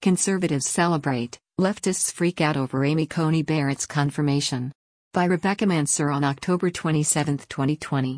Conservatives celebrate, leftists freak out over Amy Coney Barrett's confirmation. By Rebecca Mansour on October 27, 2020.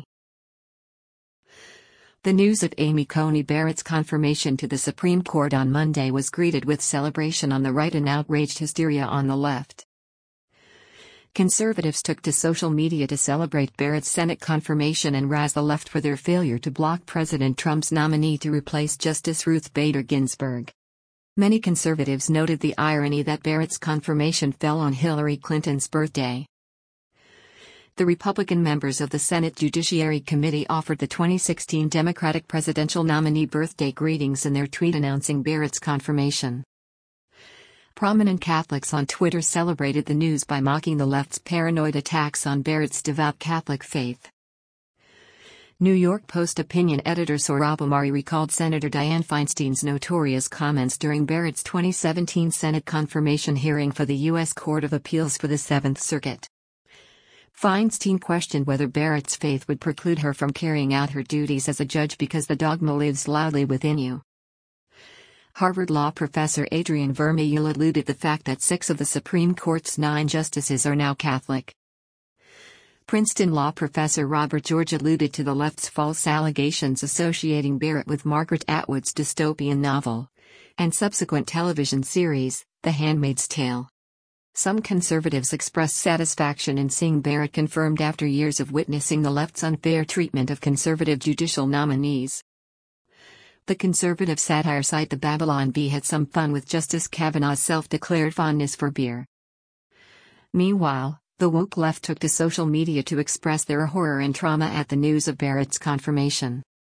The news of Amy Coney Barrett's confirmation to the Supreme Court on Monday was greeted with celebration on the right and outraged hysteria on the left. Conservatives took to social media to celebrate Barrett's Senate confirmation and razz the left for their failure to block President Trump's nominee to replace Justice Ruth Bader Ginsburg. Many conservatives noted the irony that Barrett's confirmation fell on Hillary Clinton's birthday. The Republican members of the Senate Judiciary Committee offered the 2016 Democratic presidential nominee birthday greetings in their tweet announcing Barrett's confirmation. Prominent Catholics on Twitter celebrated the news by mocking the left's paranoid attacks on Barrett's devout Catholic faith. New York Post opinion editor Sohrab Ahmari recalled Senator Dianne Feinstein's notorious comments during Barrett's 2017 Senate confirmation hearing for the U.S. Court of Appeals for the Seventh Circuit. Feinstein questioned whether Barrett's faith would preclude her from carrying out her duties as a judge because the dogma lives loudly within you. Harvard Law professor Adrian Vermeule alluded to the fact that 6 of the Supreme Court's 9 justices are now Catholic. Princeton law professor Robert George alluded to the left's false allegations associating Barrett with Margaret Atwood's dystopian novel and subsequent television series, The Handmaid's Tale. Some conservatives expressed satisfaction in seeing Barrett confirmed after years of witnessing the left's unfair treatment of conservative judicial nominees. The conservative satire site The Babylon Bee had some fun with Justice Kavanaugh's self-declared fondness for beer. Meanwhile, the woke left took to social media to express their horror and trauma at the news of Barrett's confirmation.